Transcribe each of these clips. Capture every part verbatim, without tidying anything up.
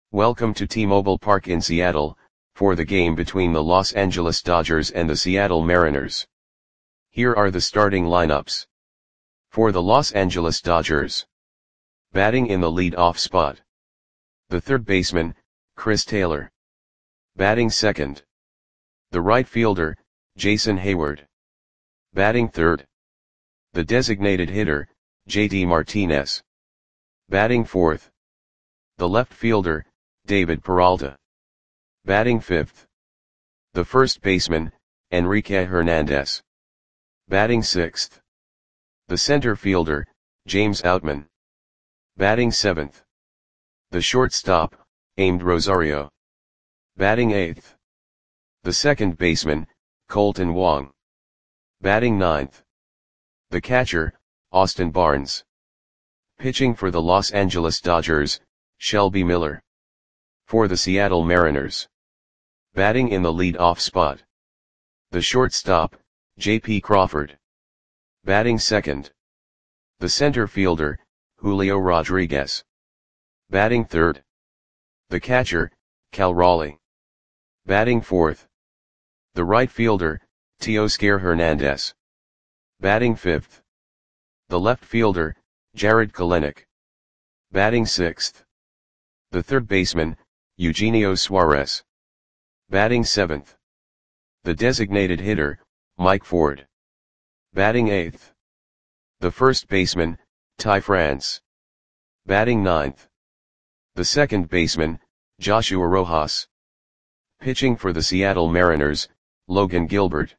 Welcome to T-Mobile Park in Seattle, for the game between the Los Angeles Dodgers and the Seattle Mariners. Here are the starting lineups. For the Los Angeles Dodgers. Batting in the lead-off spot. The third baseman, Chris Taylor. Batting second. The right fielder, Jason Heyward. Batting third. The designated hitter, J D Martinez. Batting fourth. The left fielder, David Peralta. Batting fifth. The first baseman, Enrique Hernandez. Batting sixth. The center fielder, James Outman. Batting seventh. The shortstop, Amed Rosario. Batting eighth. The second baseman, Colton Wong. Batting ninth. The catcher, Austin Barnes. Pitching for the Los Angeles Dodgers, Shelby Miller. For the Seattle Mariners. Batting in the lead-off spot. The shortstop, J P Crawford. Batting second. The center fielder, Julio Rodriguez. Batting third. The catcher, Cal Raleigh. Batting fourth. The right fielder, Teoscar Hernandez. Batting fifth. The left fielder, Jarred Kelenic. Batting sixth. The third baseman, Eugenio Suarez. Batting seventh. The designated hitter, Mike Ford. Batting eighth. The first baseman, Ty France. Batting ninth. The second baseman, Joshua Rojas. Pitching for the Seattle Mariners, Logan Gilbert.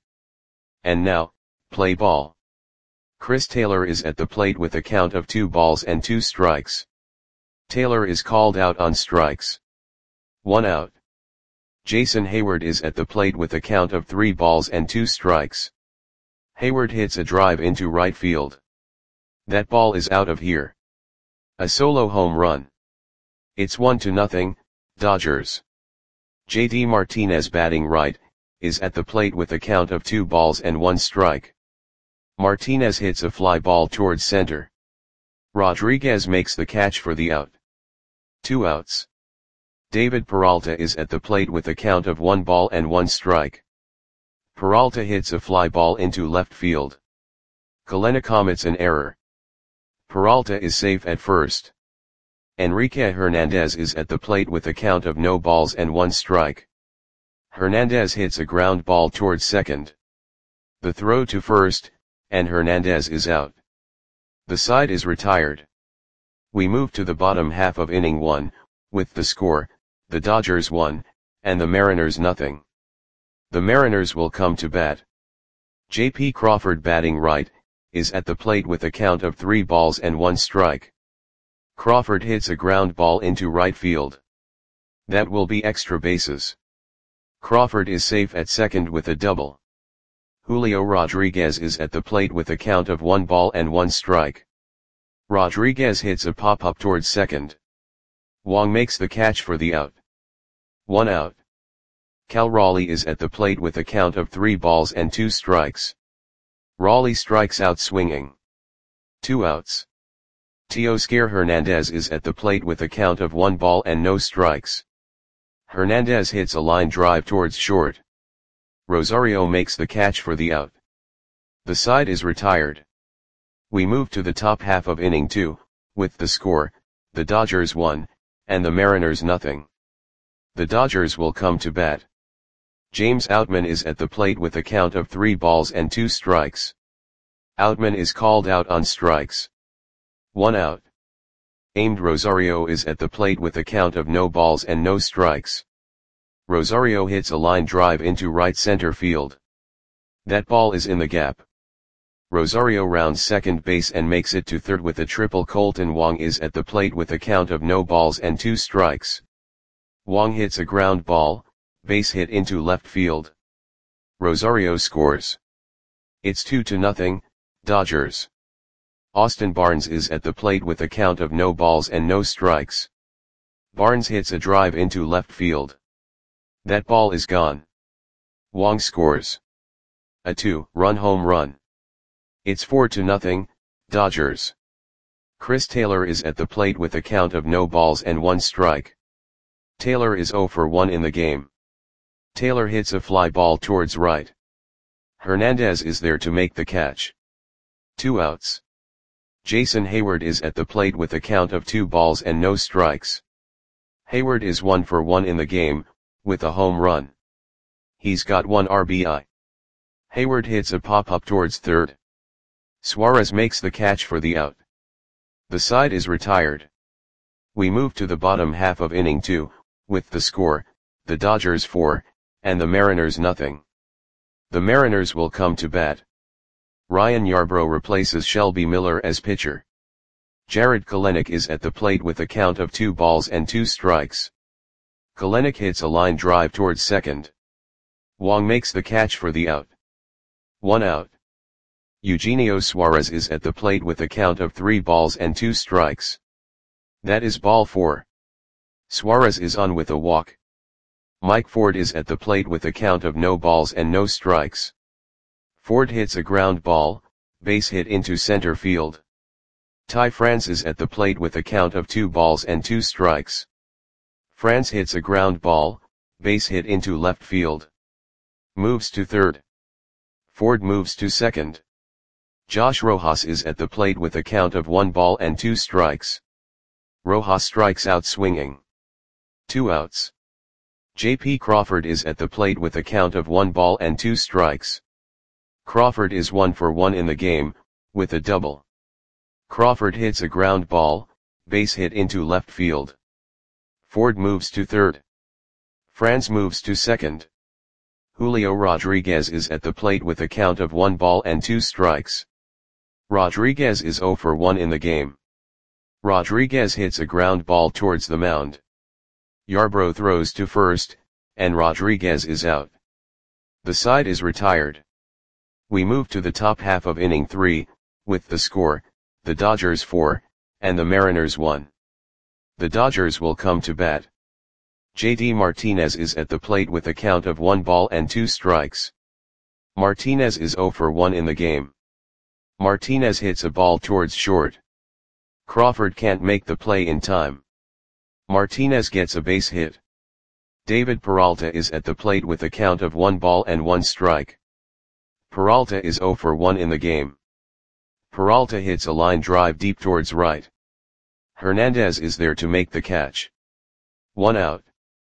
And now, play ball. Chris Taylor is at the plate with a count of two balls and two strikes. Taylor is called out on strikes. One out. Jason Heyward is at the plate with a count of three balls and two strikes. Heyward hits a drive into right field. That ball is out of here. A solo home run. It's one to nothing, Dodgers. J D Martinez batting right, is at the plate with a count of two balls and one strike. Martinez hits a fly ball towards center. Rodriguez makes the catch for the out. Two outs. David Peralta is at the plate with a count of one ball and one strike. Peralta hits a fly ball into left field. Kelenic commits an error. Peralta is safe at first. Enrique Hernandez is at the plate with a count of no balls and one strike. Hernandez hits a ground ball towards second. The throw to first, and Hernandez is out. The side is retired. We move to the bottom half of inning one, with the score, the Dodgers one, and the Mariners nothing. The Mariners will come to bat. J P Crawford batting right, is at the plate with a count of three balls and one strike. Crawford hits a ground ball into right field. That will be extra bases. Crawford is safe at second with a double. Julio Rodriguez is at the plate with a count of one ball and one strike. Rodriguez hits a pop-up towards second. Wong makes the catch for the out. One out. Cal Raleigh is at the plate with a count of three balls and two strikes. Raleigh strikes out swinging. Two outs. Teoscar Hernandez is at the plate with a count of one ball and no strikes. Hernandez hits a line drive towards short. Rosario makes the catch for the out. The side is retired. We move to the top half of inning two, with the score, the Dodgers one, and the Mariners nothing. The Dodgers will come to bat. James Outman is at the plate with a count of three balls and two strikes. Outman is called out on strikes. One out. Amed Rosario is at the plate with a count of no balls and no strikes. Rosario hits a line drive into right center field. That ball is in the gap. Rosario rounds second base and makes it to third with a triple. Colton Wong is at the plate with a count of no balls and two strikes. Wong hits a ground ball, base hit into left field. Rosario scores. It's two to nothing, Dodgers. Austin Barnes is at the plate with a count of no balls and no strikes. Barnes hits a drive into left field. That ball is gone. Wong scores. A two-run home run. It's four to nothing, Dodgers. Chris Taylor is at the plate with a count of no balls and one strike. Taylor is zero for one in the game. Taylor hits a fly ball towards right. Hernandez is there to make the catch. Two outs. Jason Heyward is at the plate with a count of two balls and no strikes. Heyward is one for one in the game, with a home run. He's got one R B I. Heyward hits a pop-up towards third. Suarez makes the catch for the out. The side is retired. We move to the bottom half of inning two, with the score, the Dodgers four, and the Mariners nothing. The Mariners will come to bat. Ryan Yarbrough replaces Shelby Miller as pitcher. Jarred Kelenic is at the plate with a count of two balls and two strikes. Kelenic hits a line drive towards second. Wong makes the catch for the out. One out. Eugenio Suarez is at the plate with a count of three balls and two strikes. That is ball four. Suarez is on with a walk. Mike Ford is at the plate with a count of no balls and no strikes. Ford hits a ground ball, base hit into center field. Ty France is at the plate with a count of two balls and two strikes. France hits a ground ball, base hit into left field. Moves to third. Ford moves to second. Josh Rojas is at the plate with a count of one ball and two strikes. Rojas strikes out swinging. Two outs. J P Crawford is at the plate with a count of one ball and two strikes. Crawford is one for one in the game, with a double. Crawford hits a ground ball, base hit into left field. Ford moves to third. France moves to second. Julio Rodriguez is at the plate with a count of one ball and two strikes. Rodriguez is zero for one in the game. Rodriguez hits a ground ball towards the mound. Yarbrough throws to first, and Rodriguez is out. The side is retired. We move to the top half of inning three, with the score, the Dodgers four, and the Mariners one. The Dodgers will come to bat. J D Martinez is at the plate with a count of one ball and two strikes. Martinez is zero for one in the game. Martinez hits a ball towards short. Crawford can't make the play in time. Martinez gets a base hit. David Peralta is at the plate with a count of one ball and one strike. Peralta is zero for one in the game. Peralta hits a line drive deep towards right. Hernandez is there to make the catch. One out.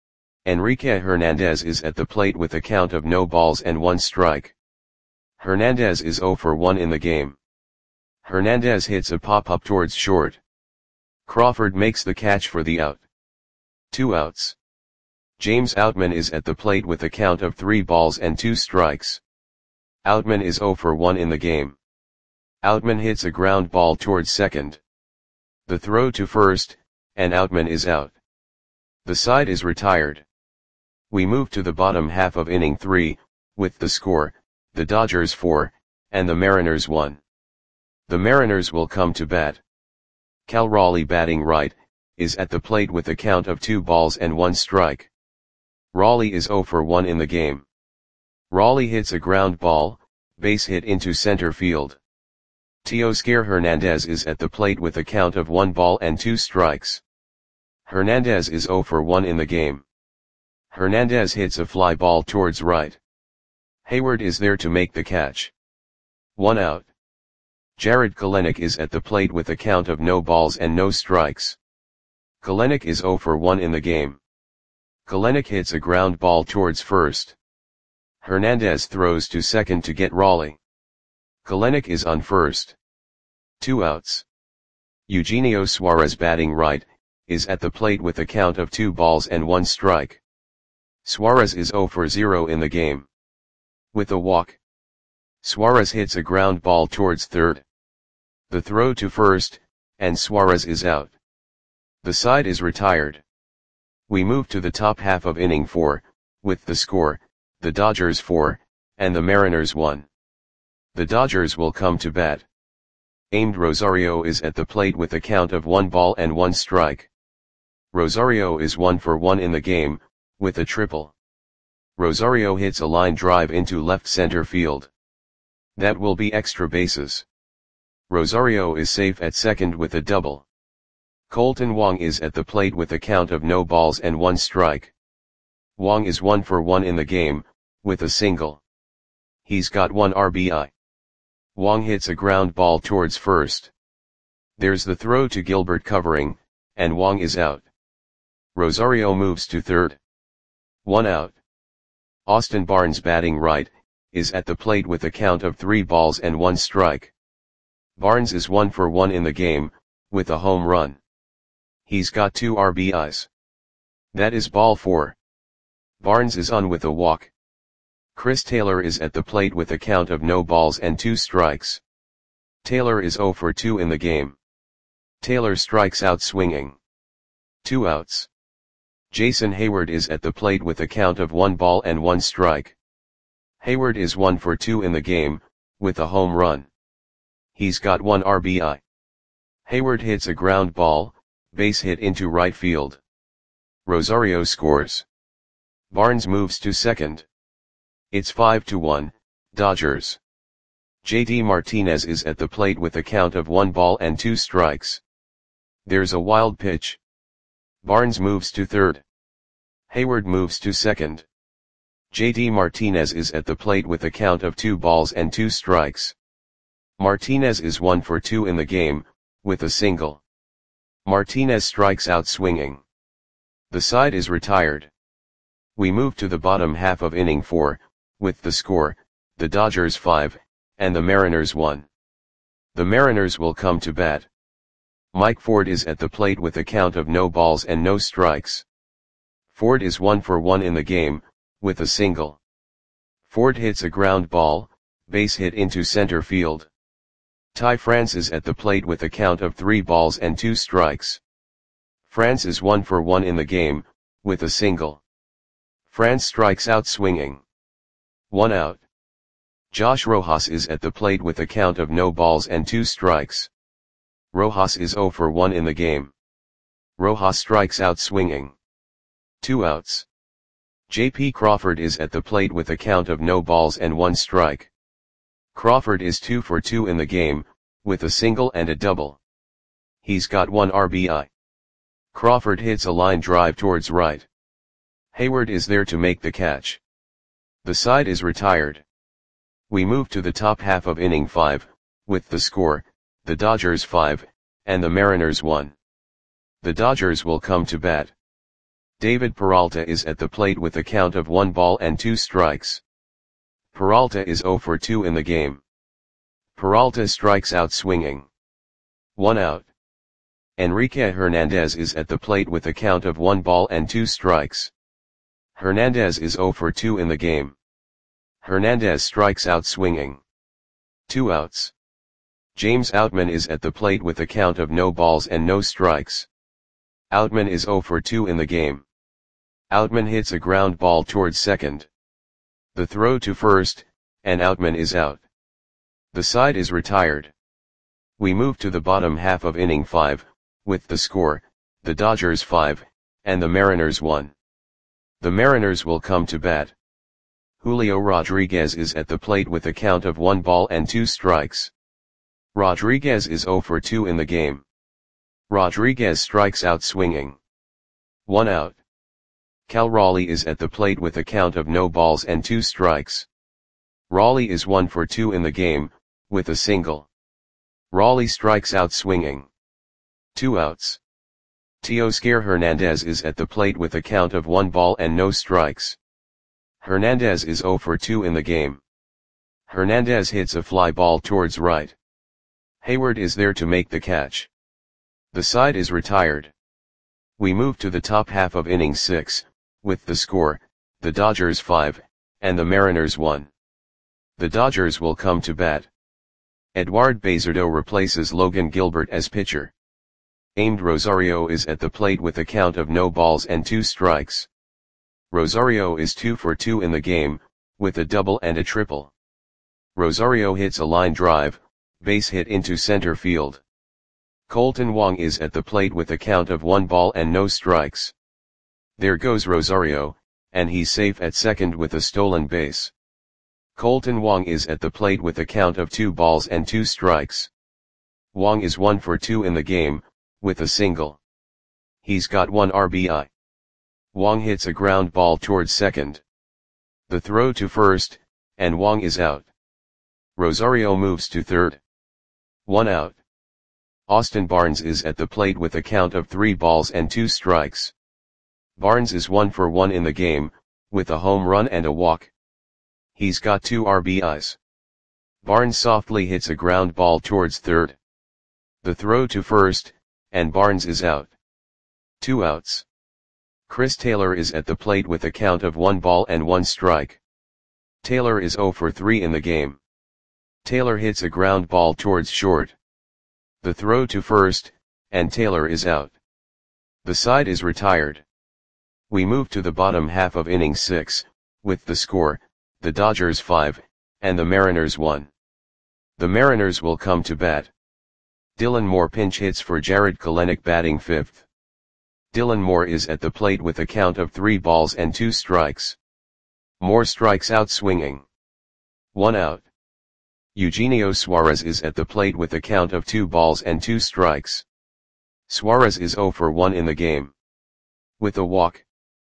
Enrique Hernandez is at the plate with a count of no balls and one strike. Hernandez is zero for one in the game. Hernandez hits a pop-up towards short. Crawford makes the catch for the out. Two outs. James Outman is at the plate with a count of three balls and two strikes. Outman is zero for one in the game. Outman hits a ground ball towards second. The throw to first, and Outman is out. The side is retired. We move to the bottom half of inning three, with the score, the Dodgers four, and the Mariners one. The Mariners will come to bat. Cal Raleigh batting right, is at the plate with a count of two balls and one strike. Raleigh is zero for one in the game. Raleigh hits a ground ball, base hit into center field. Teoscar Hernandez is at the plate with a count of one ball and two strikes. Hernandez is zero for one in the game. Hernandez hits a fly ball towards right. Heyward is there to make the catch. One out. Jarred Kelenic is at the plate with a count of no balls and no strikes. Kelenic is zero for one in the game. Kelenic hits a ground ball towards first. Hernandez throws to second to get Raleigh. Kelenic is on first. Two outs. Eugenio Suarez batting right, is at the plate with a count of two balls and one strike. Suarez is zero for zero in the game. With a walk. Suarez hits a ground ball towards third. The throw to first, and Suarez is out. The side is retired. We move to the top half of inning four, with the score, the Dodgers four, and the Mariners one. The Dodgers will come to bat. Aimed Rosario is at the plate with a count of one ball and one strike. Rosario is one for one in the game, with a triple. Rosario hits a line drive into left center field. That will be extra bases. Rosario is safe at second with a double. Colton Wong is at the plate with a count of no balls and one strike. Wong is one for one in the game, with a single. He's got one R B I. Wong hits a ground ball towards first. There's the throw to Gilbert covering, and Wong is out. Rosario moves to third. One out. Austin Barnes, batting right, is at the plate with a count of three balls and one strike. Barnes is one for one in the game, with a home run. He's got two R B Is. That is ball four. Barnes is on with a walk. Chris Taylor is at the plate with a count of no balls and two strikes. Taylor is zero for two in the game. Taylor strikes out swinging. Two outs. Jason Hayward is at the plate with a count of one ball and one strike. Hayward is one for two in the game, with a home run. He's got one R B I. Hayward hits a ground ball, base hit into right field. Rosario scores. Barnes moves to second. It's five to one, Dodgers. J D Martinez is at the plate with a count of one ball and two strikes. There's a wild pitch. Barnes moves to third. Hayward moves to second. J D Martinez is at the plate with a count of two balls and two strikes. Martinez is one for two in the game, with a single. Martinez strikes out swinging. The side is retired. We move to the bottom half of inning four, with the score, the Dodgers five, and the Mariners one. The Mariners will come to bat. Mike Ford is at the plate with a count of no balls and no strikes. Ford is one for one in the game, with a single. Ford hits a ground ball, base hit into center field. Ty France is at the plate with a count of three balls and two strikes. France is one for one in the game, with a single. France strikes out swinging. One out. Josh Rojas is at the plate with a count of no balls and two strikes. Rojas is zero for one in the game. Rojas strikes out swinging. Two outs. J P Crawford is at the plate with a count of no balls and one strike. Crawford is two for two in the game, with a single and a double. He's got one R B I. Crawford hits a line drive towards right. Hayward is there to make the catch. The side is retired. We move to the top half of inning five, with the score, the Dodgers five, and the Mariners one. The Dodgers will come to bat. David Peralta is at the plate with a count of one ball and two strikes. Peralta is zero for two in the game. Peralta strikes out swinging. One out. Enrique Hernandez is at the plate with a count of one ball and two strikes. Hernandez is zero for two in the game. Hernandez strikes out swinging. Two outs. James Outman is at the plate with a count of no balls and no strikes. Outman is zero for two in the game. Outman hits a ground ball towards second. The throw to first, and Outman is out. The side is retired. We move to the bottom half of inning five, with the score, the Dodgers five, and the Mariners one. The Mariners will come to bat. Julio Rodriguez is at the plate with a count of one ball and two strikes. Rodriguez is zero for two in the game. Rodriguez strikes out swinging. One out. Cal Raleigh is at the plate with a count of no balls and two strikes. Raleigh is one for two in the game, with a single. Raleigh strikes out swinging. Two outs. Teoscar Hernandez is at the plate with a count of one ball and no strikes. Hernandez is zero for two in the game. Hernandez hits a fly ball towards right. Hayward is there to make the catch. The side is retired. We move to the top half of inning six, with the score, the Dodgers five, and the Mariners one. The Dodgers will come to bat. Eduard Bazardo replaces Logan Gilbert as pitcher. Aimed Rosario is at the plate with a count of no balls and two strikes. Rosario is two for two in the game, with a double and a triple. Rosario hits a line drive, base hit into center field. Colton Wong is at the plate with a count of one ball and no strikes. There goes Rosario, and he's safe at second with a stolen base. Colton Wong is at the plate with a count of two balls and two strikes. Wong is one for two in the game, with a single. He's got one R B I. Wong hits a ground ball towards second. The throw to first, and Wong is out. Rosario moves to third. One out. Austin Barnes is at the plate with a count of three balls and two strikes. Barnes is one for one in the game, with a home run and a walk. He's got two R B Is. Barnes softly hits a ground ball towards third. The throw to first, and Barnes is out. Two outs. Chris Taylor is at the plate with a count of one ball and one strike. Taylor is zero for three in the game. Taylor hits a ground ball towards short. The throw to first, and Taylor is out. The side is retired. We move to the bottom half of inning six, with the score, the Dodgers five, and the Mariners one. The Mariners will come to bat. Dylan Moore pinch hits for Jared Kelenic batting fifth. Dylan Moore is at the plate with a count of three balls and two strikes. Moore strikes out swinging. One out. Eugenio Suarez is at the plate with a count of two balls and two strikes. Suarez is zero for one in the game. With a walk.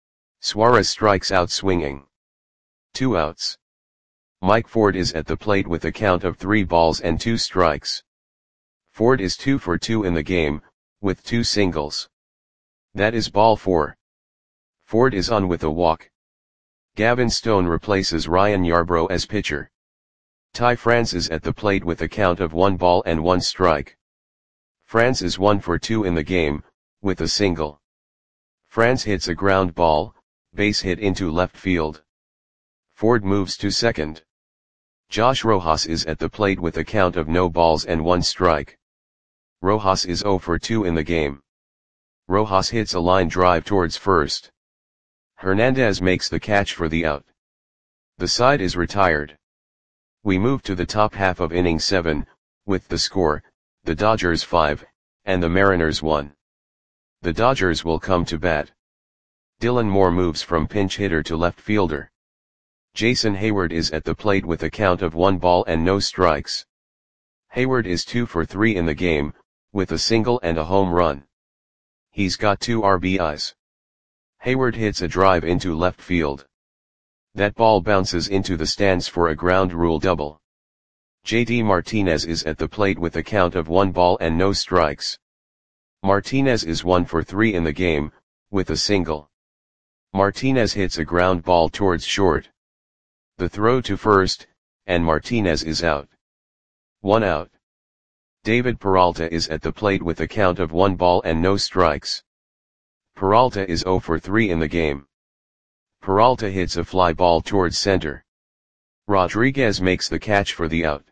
Suarez strikes out swinging. Two outs. Mike Ford is at the plate with a count of three balls and two strikes. Ford is two for two in the game, with two singles. That is ball four. Ford is on with a walk. Gavin Stone replaces Ryan Yarbrough as pitcher. Ty France is at the plate with a count of one ball and one strike. France is one for two in the game, with a single. France hits a ground ball, base hit into left field. Ford moves to second. Josh Rojas is at the plate with a count of no balls and one strike. Rojas is zero for two in the game. Rojas hits a line drive towards first. Hernandez makes the catch for the out. The side is retired. We move to the top half of inning seven, with the score, the Dodgers five, and the Mariners one. The Dodgers will come to bat. Dylan Moore moves from pinch hitter to left fielder. Jason Hayward is at the plate with a count of one ball and no strikes. Hayward is two for three in the game, with a single and a home run. He's got two R B Is. Hayward hits a drive into left field. That ball bounces into the stands for a ground rule double. J D Martinez is at the plate with a count of one ball and no strikes. Martinez is one for three in the game, with a single. Martinez hits a ground ball towards short. The throw to first, and Martinez is out. One out. David Peralta is at the plate with a count of one ball and no strikes. Peralta is zero for three in the game. Peralta hits a fly ball towards center. Rodriguez makes the catch for the out.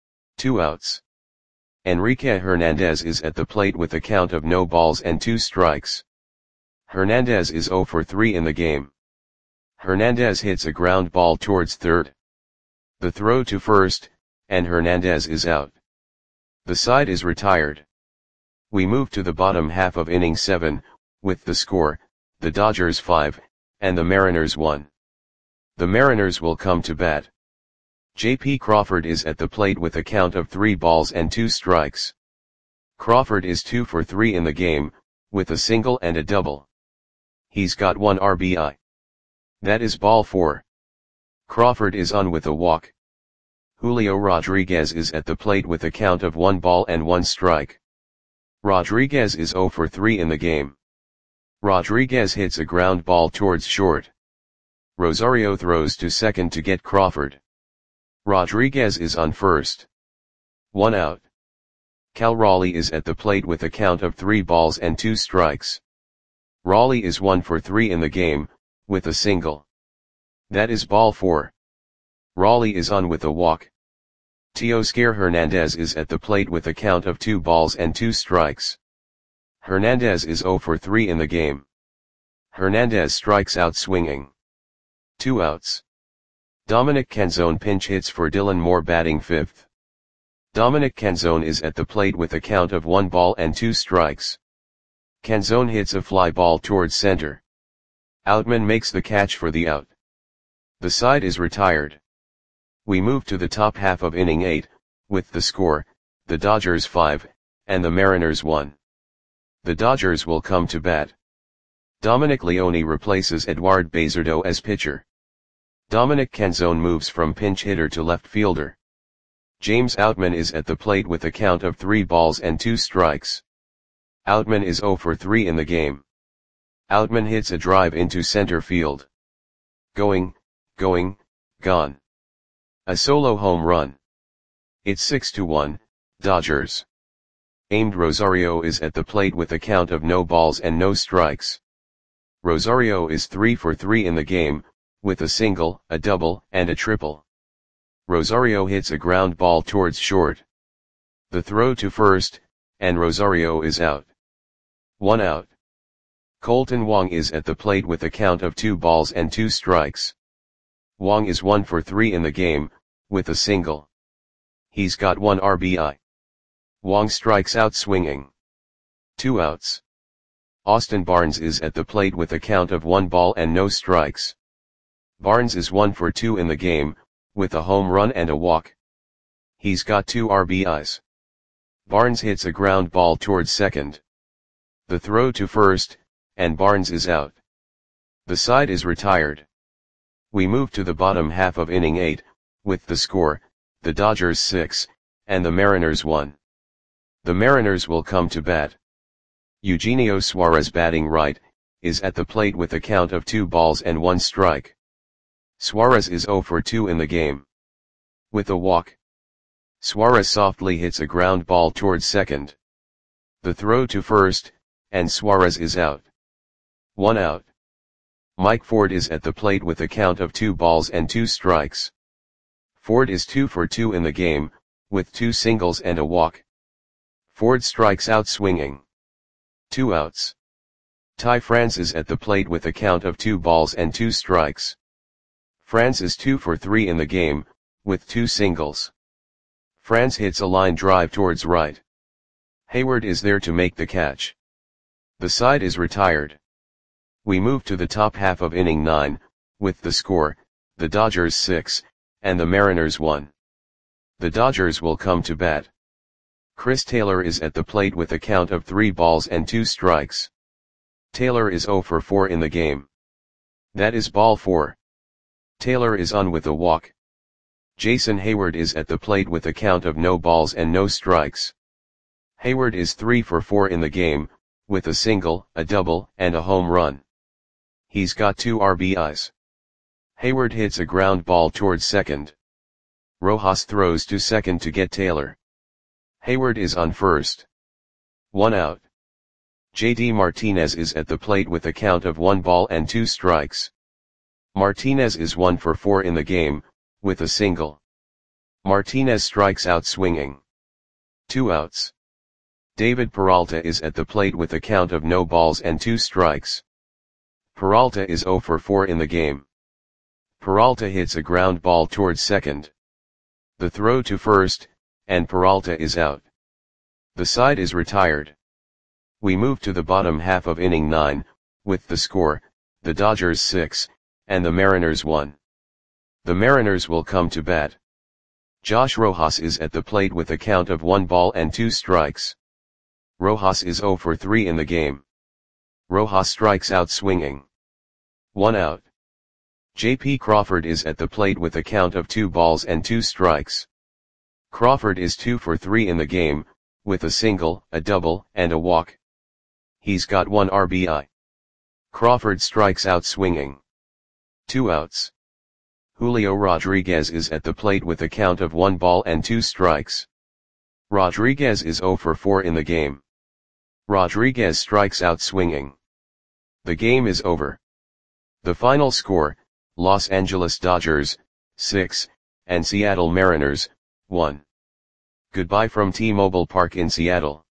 Two outs. Enrique Hernandez is at the plate with a count of no balls and two strikes. Hernandez is zero for three in the game. Hernandez hits a ground ball towards third. The throw to first, and Hernandez is out. The side is retired. We move to the bottom half of inning seven, with the score, the Dodgers five, and the Mariners one. The Mariners will come to bat. J P Crawford is at the plate with a count of three balls and two strikes. Crawford is two for three in the game, with a single and a double. He's got one R B I. That is ball four. Crawford is on with a walk. Julio Rodriguez is at the plate with a count of one ball and one strike. Rodriguez is zero for three in the game. Rodriguez hits a ground ball towards short. Rosario throws to second to get Crawford. Rodriguez is on first. One out. Cal Raleigh is at the plate with a count of three balls and two strikes. Raleigh is one for three in the game, with a single. That is ball four. Raleigh is on with a walk. Teoscar Hernandez is at the plate with a count of two balls and two strikes. Hernandez is zero for three in the game. Hernandez strikes out swinging. Two outs. Dominic Canzone pinch hits for Dylan Moore batting fifth. Dominic Canzone is at the plate with a count of one ball and two strikes. Canzone hits a fly ball towards center. Outman makes the catch for the out. The side is retired. We move to the top half of inning eight, with the score, the Dodgers five, and the Mariners one. The Dodgers will come to bat. Dominic Leone replaces Eduard Bazardo as pitcher. Dominic Canzone moves from pinch hitter to left fielder. James Outman is at the plate with a count of three balls and two strikes. Outman is zero for three in the game. Outman hits a drive into center field. Going, going, gone. A solo home run. It's six to one, Dodgers. Amed Rosario is at the plate with a count of no balls and no strikes. Rosario is three for three in the game, with a single, a double, and a triple. Rosario hits a ground ball towards short. The throw to first, and Rosario is out. One out. Colton Wong is at the plate with a count of two balls and two strikes. Wong is one for three in the game, with a single. He's got one R B I. Wong strikes out swinging. Two outs. Austin Barnes is at the plate with a count of one ball and no strikes. Barnes is one for two in the game, with a home run and a walk. He's got two R B Is. Barnes hits a ground ball towards second. The throw to first, and Barnes is out. The side is retired. We move to the bottom half of inning eight, with the score, the Dodgers six, and the Mariners one. The Mariners will come to bat. Eugenio Suarez, batting right, is at the plate with a count of two balls and one strike. Suarez is zero for two in the game. With a walk. Suarez softly hits a ground ball towards second. The throw to first, and Suarez is out. One out. Mike Ford is at the plate with a count of two balls and two strikes. Ford is two for two in the game, with two singles and a walk. Ford strikes out swinging. Two outs. Ty France is at the plate with a count of two balls and two strikes. France is two for three in the game, with two singles. France hits a line drive towards right. Hayward is there to make the catch. The side is retired. We move to the top half of inning nine, with the score, the Dodgers six, and the Mariners one. The Dodgers will come to bat. Chris Taylor is at the plate with a count of three balls and two strikes. Taylor is zero for four in the game. That is ball four. Taylor is on with a walk. Jason Hayward is at the plate with a count of no balls and no strikes. Hayward is three for four in the game, with a single, a double, and a home run. He's got two R B Is. Hayward hits a ground ball towards second. Rojas throws to second to get Taylor. Hayward is on first. One out. J D Martinez is at the plate with a count of one ball and two strikes. Martinez is one for four in the game, with a single. Martinez strikes out swinging. Two outs. David Peralta is at the plate with a count of no balls and two strikes. Peralta is zero for four in the game. Peralta hits a ground ball towards second. The throw to first, and Peralta is out. The side is retired. We move to the bottom half of inning nine, with the score, the Dodgers six, and the Mariners one. The Mariners will come to bat. Josh Rojas is at the plate with a count of one ball and two strikes. Rojas is zero for three in the game. Rojas strikes out swinging. One out. J P Crawford is at the plate with a count of two balls and two strikes. Crawford is two for three in the game, with a single, a double, and a walk. He's got one R B I. Crawford strikes out swinging. Two outs. Julio Rodriguez is at the plate with a count of one ball and two strikes. Rodriguez is zero for four in the game. Rodriguez strikes out swinging. The game is over. The final score, Los Angeles Dodgers, six, and Seattle Mariners, one. Goodbye from T-Mobile Park in Seattle.